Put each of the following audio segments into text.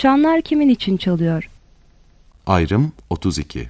Çanlar kimin için çalıyor? Ayrım 32.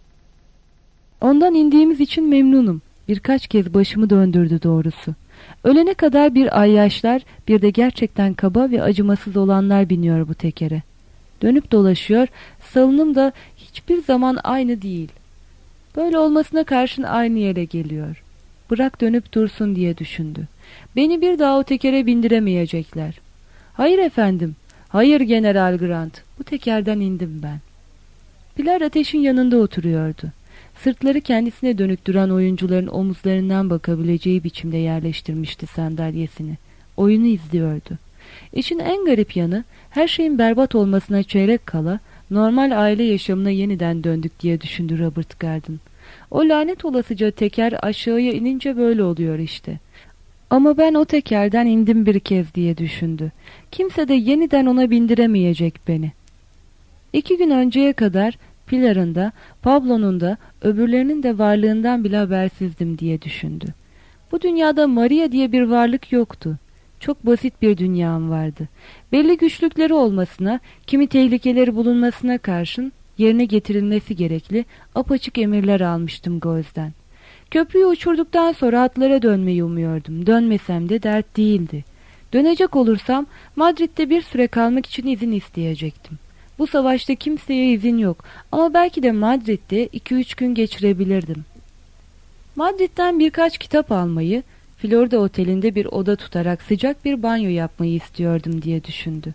Ondan indiğimiz için memnunum. Birkaç kez başımı döndürdü doğrusu. Ölene kadar bir ayyaşlar, bir de gerçekten kaba ve acımasız olanlar biniyor bu tekere. Dönüp dolaşıyor, salınım da hiçbir zaman aynı değil. Böyle olmasına karşın aynı yere geliyor. Bırak dönüp dursun diye düşündü. Beni bir daha o tekere bindiremeyecekler. Hayır efendim, hayır General Grant, bu tekerden indim ben. Pilar ateşin yanında oturuyordu. Sırtları kendisine dönük duran oyuncuların omuzlarından bakabileceği biçimde yerleştirmişti sandalyesini. Oyunu izliyordu. İşin en garip yanı, her şeyin berbat olmasına çeyrek kala normal aile yaşamına yeniden döndük diye düşündü Robert Garden. O lanet olasıca teker aşağıya inince böyle oluyor işte. Ama ben o tekerden indim bir kez diye düşündü. Kimse de yeniden ona bindiremeyecek beni. 2 gün önceye kadar Pilar'ın da, Pablo'nun da, öbürlerinin de varlığından bile habersizdim diye düşündü. Bu dünyada Maria diye bir varlık yoktu. Çok basit bir dünyam vardı. Belli güçlükleri olmasına, kimi tehlikeleri bulunmasına karşın yerine getirilmesi gerekli apaçık emirler almıştım gözden. Köprüyü uçurduktan sonra atlara dönmeyi umuyordum. Dönmesem de dert değildi. Dönecek olursam Madrid'de bir süre kalmak için izin isteyecektim. Bu savaşta kimseye izin yok ama belki de Madrid'de 2-3 gün geçirebilirdim. Madrid'den birkaç kitap almayı, Florida Oteli'nde bir oda tutarak sıcak bir banyo yapmayı istiyordum diye düşündü.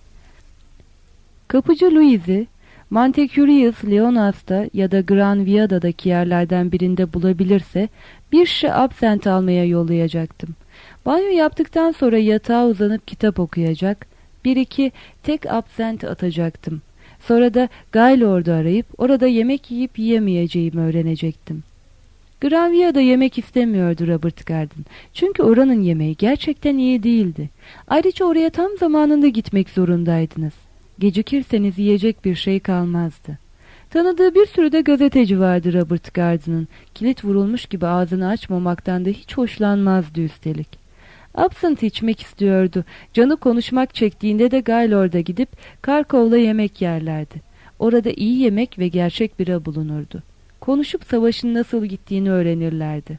Kapıcı Louise'i Montecurius Leonas'ta ya da Gran Via'daki yerlerden birinde bulabilirse bir şişe absent almaya yollayacaktım. Banyo yaptıktan sonra yatağa uzanıp kitap okuyacak, 1-2 tek absent atacaktım. Sonra da Gaylord'u arayıp orada yemek yiyip yiyemeyeceğimi öğrenecektim. Granvia'da yemek istemiyordu Robert Garden. Çünkü oranın yemeği gerçekten iyi değildi. Ayrıca oraya tam zamanında gitmek zorundaydınız. Gecikirseniz yiyecek bir şey kalmazdı. Tanıdığı bir sürü de gazeteci vardı Robert Garden'ın. Kilit vurulmuş gibi ağzını açmamaktan da hiç hoşlanmazdı üstelik. Absinthe içmek istiyordu. Canı konuşmak çektiğinde de Gaylord'a gidip Karkov'la yemek yerlerdi. Orada iyi yemek ve gerçek bira bulunurdu. Konuşup savaşın nasıl gittiğini öğrenirlerdi.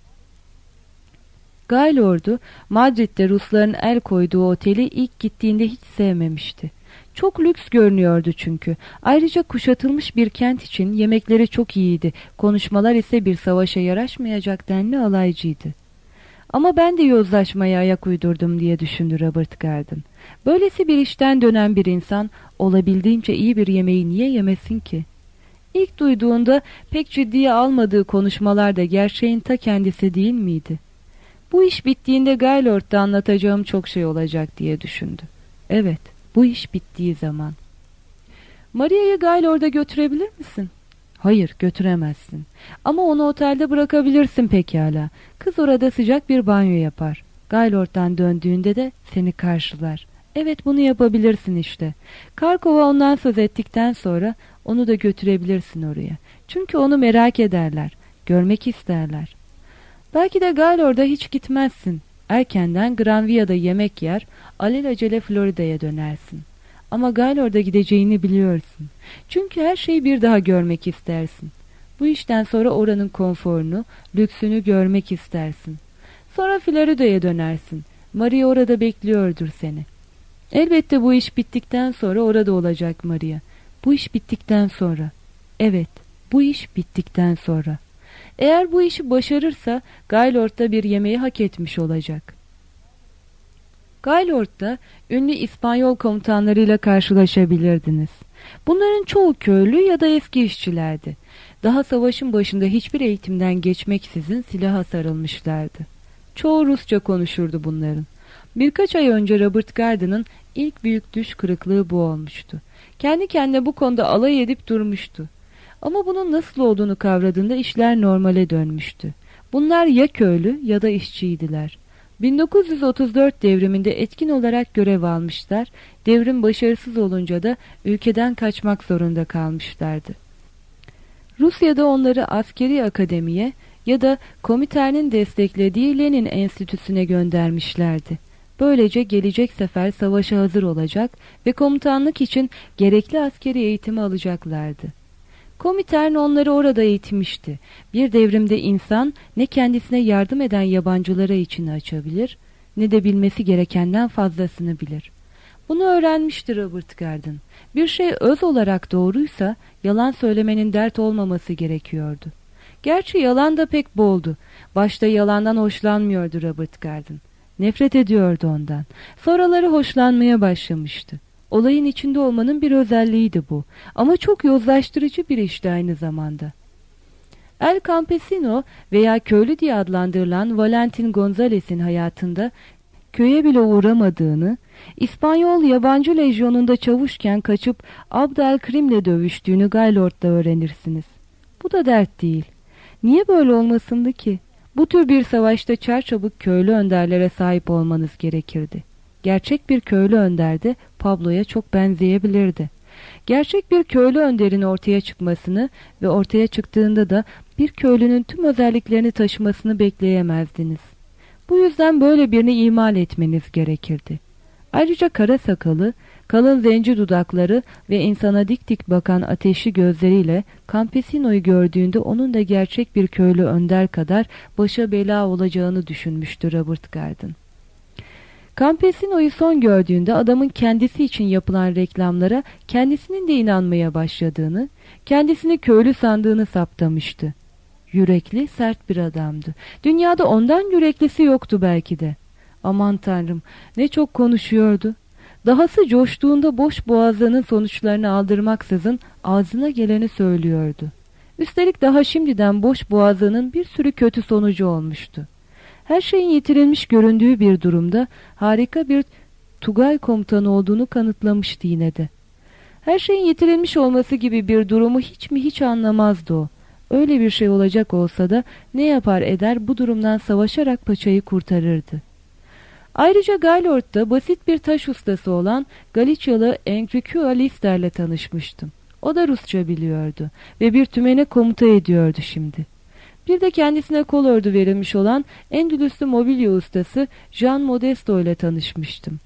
Gaylord'u Madrid'de Rusların el koyduğu oteli ilk gittiğinde hiç sevmemişti. Çok lüks görünüyordu çünkü. Ayrıca kuşatılmış bir kent için yemekleri çok iyiydi. Konuşmalar ise bir savaşa yaraşmayacak denli alaycıydı. Ama ben de yozlaşmaya ayak uydurdum diye düşündü Robert Garden. Böylesi bir işten dönen bir insan olabildiğince iyi bir yemeği niye yemesin ki? İlk duyduğunda pek ciddiye almadığı konuşmalar da gerçeğin ta kendisi değil miydi? Bu iş bittiğinde Gaylord'da anlatacağım çok şey olacak diye düşündü. Evet, bu iş bittiği zaman. Maria'yı Gaylord'a götürebilir misin? Hayır, götüremezsin. Ama onu otelde bırakabilirsin pekala. Kız orada sıcak bir banyo yapar. Gaylord'dan döndüğünde de seni karşılar. Evet, bunu yapabilirsin işte. Karkov'a ondan söz ettikten sonra onu da götürebilirsin oraya. Çünkü onu merak ederler. Görmek isterler. Belki de Gaylord'a hiç gitmezsin. Erkenden Granvia'da yemek yer, alelacele Florida'ya dönersin. Ama Gaylord'a gideceğini biliyorsun. Çünkü her şeyi bir daha görmek istersin. Bu işten sonra oranın konforunu, lüksünü görmek istersin. Sonra Florida'ya dönersin. Maria orada bekliyordur seni. Elbette bu iş bittikten sonra orada olacak Maria. Bu iş bittikten sonra. Evet, bu iş bittikten sonra. Eğer bu işi başarırsa Gaylord'da bir yemeği hak etmiş olacak. Gaylord'da ünlü İspanyol komutanlarıyla karşılaşabilirdiniz. Bunların çoğu köylü ya da eski işçilerdi. Daha savaşın başında hiçbir eğitimden geçmeksizin silaha sarılmışlardı. Çoğu Rusça konuşurdu bunların. Birkaç ay önce Robert Garden'ın ilk büyük düş kırıklığı bu olmuştu. Kendi kendine bu konuda alay edip durmuştu. Ama bunun nasıl olduğunu kavradığında işler normale dönmüştü. Bunlar ya köylü ya da işçiydiler. 1934 devriminde etkin olarak görev almışlar, devrim başarısız olunca da ülkeden kaçmak zorunda kalmışlardı. Rusya'da onları askeri akademiye ya da Komintern'in desteklediği Lenin Enstitüsü'ne göndermişlerdi. Böylece gelecek sefer savaşa hazır olacak ve komutanlık için gerekli askeri eğitimi alacaklardı. Komintern onları orada eğitmişti. Bir devrimde insan ne kendisine yardım eden yabancılara içini açabilir, ne de bilmesi gerekenden fazlasını bilir. Bunu öğrenmişti Robert Garden. Bir şey öz olarak doğruysa yalan söylemenin dert olmaması gerekiyordu. Gerçi yalan da pek boldu. Başta yalandan hoşlanmıyordu Robert Garden. Nefret ediyordu ondan. Sonraları hoşlanmaya başlamıştı. Olayın içinde olmanın bir özelliğiydi bu. Ama çok yozlaştırıcı bir işti aynı zamanda. El Campesino veya köylü diye adlandırılan Valentin Gonzalez'in hayatında köye bile uğramadığını, İspanyol yabancı lejyonunda çavuşken kaçıp Abdelkrim'le dövüştüğünü Gaylord'da öğrenirsiniz. Bu da dert değil. Niye böyle olmasındı ki? Bu tür bir savaşta çarçabuk köylü önderlere sahip olmanız gerekirdi. Gerçek bir köylü önder de Pablo'ya çok benzeyebilirdi. Gerçek bir köylü önderin ortaya çıkmasını ve ortaya çıktığında da bir köylünün tüm özelliklerini taşımasını bekleyemezdiniz. Bu yüzden böyle birini imal etmeniz gerekirdi. Ayrıca kara sakalı, kalın zenci dudakları ve insana dik dik bakan ateşli gözleriyle Campesino'yu gördüğünde onun da gerçek bir köylü önder kadar başa bela olacağını düşünmüştü Robert Garden. Campesino'yu son gördüğünde adamın kendisi için yapılan reklamlara kendisinin de inanmaya başladığını, kendisini köylü sandığını saptamıştı. Yürekli, sert bir adamdı. Dünyada ondan yüreklisi yoktu belki de. Aman Tanrım, ne çok konuşuyordu. Dahası coştuğunda boş boğazlarının sonuçlarını aldırmaksızın ağzına geleni söylüyordu. Üstelik daha şimdiden boş boğazının bir sürü kötü sonucu olmuştu. Her şeyin yitirilmiş göründüğü bir durumda harika bir Tugay komutanı olduğunu kanıtlamıştı yine de. Her şeyin yitirilmiş olması gibi bir durumu hiç anlamazdı o. Öyle bir şey olacak olsa da ne yapar eder bu durumdan savaşarak paçayı kurtarırdı. Ayrıca Gaylord'da basit bir taş ustası olan Galicyalı Enrico Lister'le tanışmıştım. O da Rusça biliyordu ve bir tümene komuta ediyordu şimdi. Bir de kendisine kol ördü verilmiş olan Endülüs'lü mobilya ustası Jean Modesto ile tanışmıştım.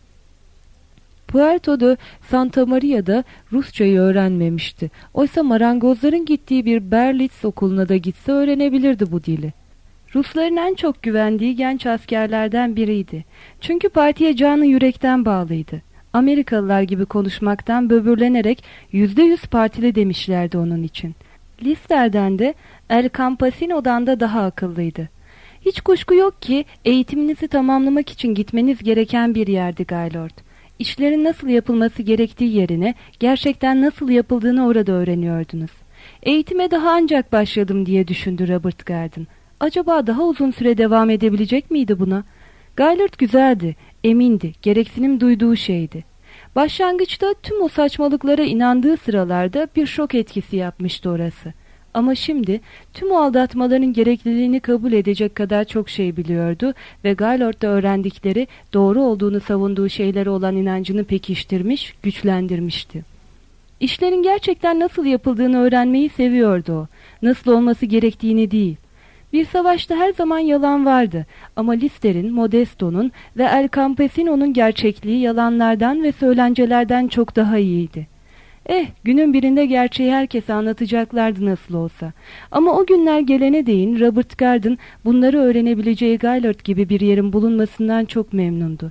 Puerto de Santa Maria'da Rusçayı öğrenmemişti. Oysa marangozların gittiği bir Berlitz okuluna da gitse öğrenebilirdi bu dili. Rusların en çok güvendiği genç askerlerden biriydi. Çünkü partiye canı yürekten bağlıydı. Amerikalılar gibi konuşmaktan böbürlenerek %100 partili demişlerdi onun için. Lister'den de El Campesino'dan da daha akıllıydı. Hiç kuşku yok ki eğitiminizi tamamlamak için gitmeniz gereken bir yerdi Gaylord. İşlerin nasıl yapılması gerektiği yerine gerçekten nasıl yapıldığını orada öğreniyordunuz. Eğitime daha ancak başladım diye düşündü Robert Garden. Acaba daha uzun süre devam edebilecek miydi buna? Gaylord güzeldi, emindi, gereksinim duyduğu şeydi. Başlangıçta tüm o saçmalıklara inandığı sıralarda bir şok etkisi yapmıştı orası. Ama şimdi tüm o aldatmaların gerekliliğini kabul edecek kadar çok şey biliyordu ve Gaylord'da öğrendikleri doğru olduğunu savunduğu şeylere olan inancını pekiştirmiş, güçlendirmişti. İşlerin gerçekten nasıl yapıldığını öğrenmeyi seviyordu o. Nasıl olması gerektiğini değil. Bir savaşta her zaman yalan vardı ama Lister'in, Modesto'nun ve El Campesino'nun gerçekliği yalanlardan ve söylencelerden çok daha iyiydi. Günün birinde gerçeği herkese anlatacaklardı nasıl olsa. Ama o günler gelene değin Robert Garden bunları öğrenebileceği Gaylord gibi bir yerin bulunmasından çok memnundu.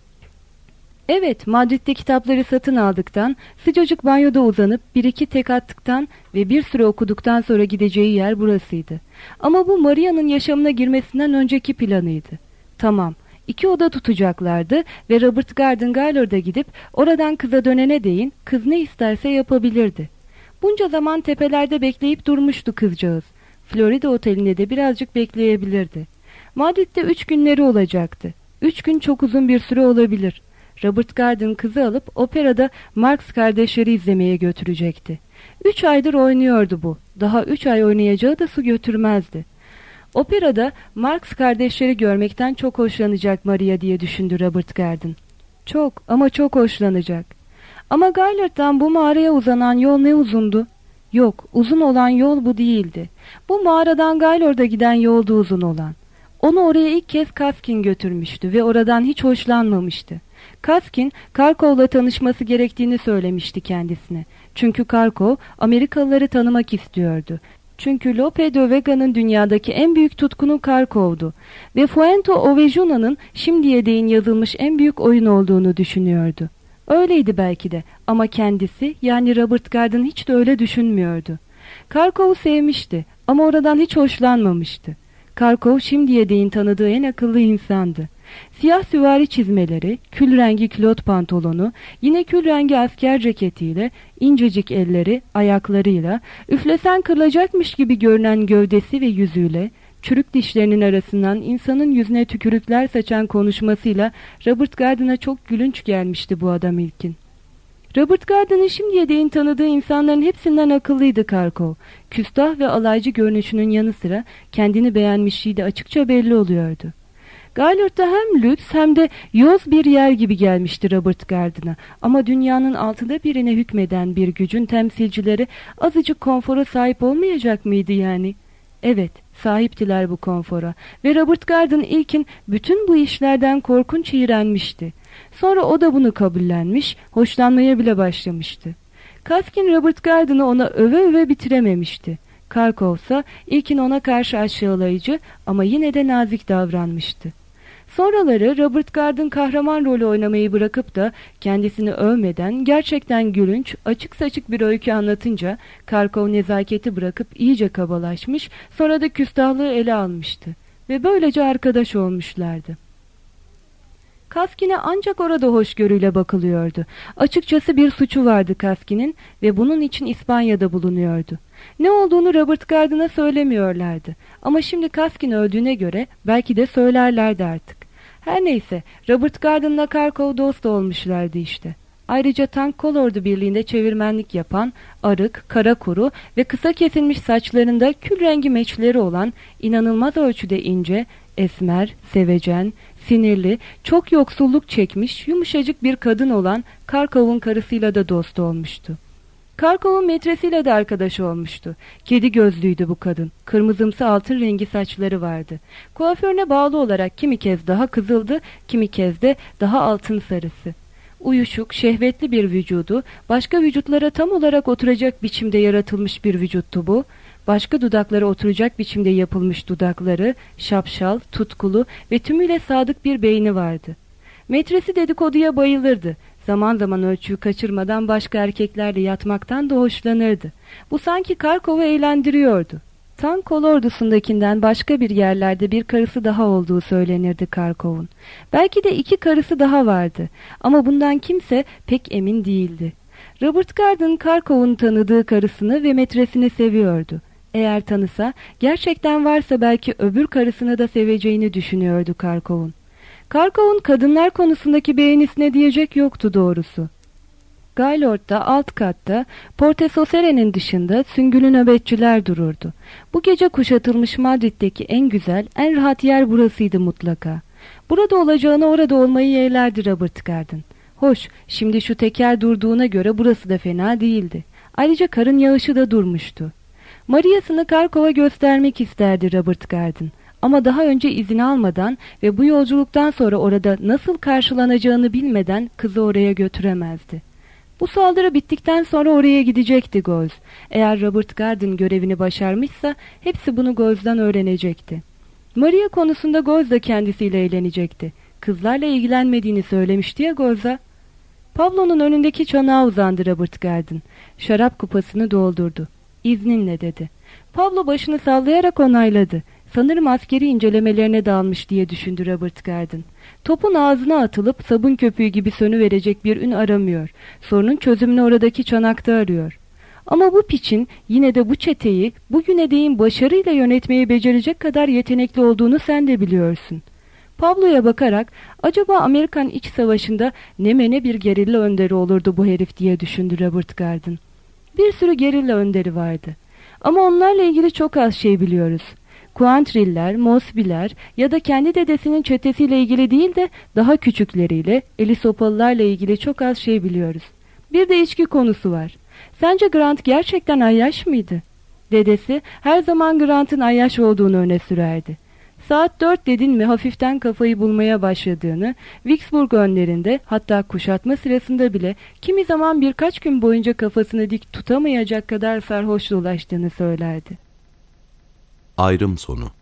Evet, Madrid'de kitapları satın aldıktan, sıcacık banyoda uzanıp bir iki tek attıktan ve bir süre okuduktan sonra gideceği yer burasıydı. Ama bu Maria'nın yaşamına girmesinden önceki planıydı. Tamam, 2 oda tutacaklardı ve Robert Garden Gaylord'a gidip oradan kıza dönene değin kız ne isterse yapabilirdi. Bunca zaman tepelerde bekleyip durmuştu kızcağız. Florida otelinde de birazcık bekleyebilirdi. Madrid'de 3 günleri olacaktı. 3 gün çok uzun bir süre olabilir. Robert Garden kızı alıp operada Marx kardeşleri izlemeye götürecekti. 3 aydır oynuyordu bu. Daha 3 ay oynayacağı da su götürmezdi. Operada Marx kardeşleri görmekten çok hoşlanacak Maria diye düşündü Robert Garden. Çok ama çok hoşlanacak. Ama Gaylord'dan bu mağaraya uzanan yol ne uzundu? Yok, uzun olan yol bu değildi. Bu mağaradan Gaylord'a giden yoldu uzun olan. Onu oraya ilk kez Kaskin götürmüştü ve oradan hiç hoşlanmamıştı. Kaskin, Karkov'la tanışması gerektiğini söylemişti kendisine. Çünkü Karkov, Amerikalıları tanımak istiyordu. Çünkü Lope de Vega'nın dünyadaki en büyük tutkunu Karkov'du ve Fuente Ovejuna'nın şimdiye değin yazılmış en büyük oyun olduğunu düşünüyordu. Öyleydi belki de ama kendisi, yani Robert Garden hiç de öyle düşünmüyordu. Karkov'u sevmişti ama oradan hiç hoşlanmamıştı. Karkov şimdiye değin tanıdığı en akıllı insandı. Siyah süvari çizmeleri, kül rengi külot pantolonu, yine kül rengi asker ceketiyle, incecik elleri, ayaklarıyla, üflesen kırılacakmış gibi görünen gövdesi ve yüzüyle, çürük dişlerinin arasından insanın yüzüne tükürükler saçan konuşmasıyla Robert Garden'a çok gülünç gelmişti bu adam ilkin. Robert Garden'ın şimdiye değin tanıdığı insanların hepsinden akıllıydı Karkov. Küstah ve alaycı görünüşünün yanı sıra kendini beğenmişliği de açıkça belli oluyordu. Gaylord'da hem lüks hem de yoz bir yer gibi gelmişti Robert Garden'a. Ama dünyanın altıda birine hükmeden bir gücün temsilcileri azıcık konfora sahip olmayacak mıydı yani? Evet, sahiptiler bu konfora ve Robert Garden ilkin bütün bu işlerden korkunç iğrenmişti. Sonra o da bunu kabullenmiş, hoşlanmaya bile başlamıştı. Kaskin Robert Garden'ı ona öve öve bitirememişti. Karkov ise ilkin ona karşı aşağılayıcı ama yine de nazik davranmıştı. Sonraları Robert Garden kahraman rolü oynamayı bırakıp da kendisini övmeden gerçekten gülünç, açık saçık bir öykü anlatınca Karkov nezaketi bırakıp iyice kabalaşmış, sonra da küstahlığı ele almıştı ve böylece arkadaş olmuşlardı. Kaskin'e ancak orada hoşgörüyle bakılıyordu. Açıkçası bir suçu vardı Kaskin'in ve bunun için İspanya'da bulunuyordu. Ne olduğunu Robert Garden'a söylemiyorlardı. Ama şimdi Kaskin öldüğüne göre belki de söylerlerdi artık. Her neyse, Robert Garden'la Karkov dost olmuşlardı işte. Ayrıca Tank Kolordu Birliği'nde çevirmenlik yapan, arık, kara kuru ve kısa kesilmiş saçlarında kül rengi meçleri olan, inanılmaz ölçüde ince, esmer, sevecen, sinirli, çok yoksulluk çekmiş, yumuşacık bir kadın olan Karkov'un karısıyla da dost olmuştu. Karkov'un metresiyle de arkadaş olmuştu. Kedi gözlüydü bu kadın. Kırmızımsı altın rengi saçları vardı. Kuaförüne bağlı olarak kimi kez daha kızıldı, kimi kez de daha altın sarısı. Uyuşuk, şehvetli bir vücudu, başka vücutlara tam olarak oturacak biçimde yaratılmış bir vücuttu bu. Başka dudaklara oturacak biçimde yapılmış dudakları, şapşal, tutkulu ve tümüyle sadık bir beyni vardı. Metresi dedikoduya bayılırdı. Zaman zaman ölçüyü kaçırmadan başka erkeklerle yatmaktan da hoşlanırdı. Bu sanki Karkov'u eğlendiriyordu. Tank kolordusundakinden başka bir yerlerde bir karısı daha olduğu söylenirdi Karkov'un. Belki de 2 karısı daha vardı ama bundan kimse pek emin değildi. Robert Garden Karkov'un tanıdığı karısını ve metresini seviyordu. Eğer tanısa, gerçekten varsa belki öbür karısını da seveceğini düşünüyordu Karkov'un. Karkov'un kadınlar konusundaki beğenisine diyecek yoktu doğrusu. Gaylord'da alt katta Porte Sosere'nin dışında süngülü nöbetçiler dururdu. Bu gece kuşatılmış Madrid'deki en güzel, en rahat yer burasıydı mutlaka. Burada olacağına orada olmayı yeğlerdi Robert Garden. Hoş, şimdi şu teker durduğuna göre burası da fena değildi. Ayrıca karın yağışı da durmuştu. Maria'sını Karkov'a göstermek isterdi Robert Garden. Ama daha önce izin almadan ve bu yolculuktan sonra orada nasıl karşılanacağını bilmeden kızı oraya götüremezdi. Bu saldırı bittikten sonra oraya gidecekti Goz. Eğer Robert Garden görevini başarmışsa hepsi bunu Goz'dan öğrenecekti. Maria konusunda Goz da kendisiyle eğlenecekti. Kızlarla ilgilenmediğini söylemişti ya Goz'a. Pablo'nun önündeki çanağa uzandı Robert Garden. Şarap kupasını doldurdu. İzninle dedi. Pablo başını sallayarak onayladı. Sanırım askeri incelemelerine dalmış diye düşündü Robert Garden. Topun ağzına atılıp sabun köpüğü gibi sönüverecek bir ün aramıyor. Sorunun çözümünü oradaki çanakta arıyor. Ama bu piçin yine de bu çeteyi bugüne değin başarıyla yönetmeyi becerecek kadar yetenekli olduğunu sen de biliyorsun. Pablo'ya bakarak acaba Amerikan İç Savaşı'nda ne mene bir gerilla önderi olurdu bu herif diye düşündü Robert Garden. Bir sürü gerilla önderi vardı. Ama onlarla ilgili çok az şey biliyoruz. Quantrill'ler, Mosby'ler ya da kendi dedesinin çetesiyle ilgili değil de daha küçükleriyle, Elisopalılarla ilgili çok az şey biliyoruz. Bir de içki konusu var. Sence Grant gerçekten ayyaş mıydı? Dedesi her zaman Grant'ın ayyaş olduğunu öne sürerdi. Saat 4 dedin mi hafiften kafayı bulmaya başladığını, Vicksburg önlerinde hatta kuşatma sırasında bile kimi zaman birkaç gün boyunca kafasını dik tutamayacak kadar sarhoş dolaştığını söylerdi. Ayrım sonu.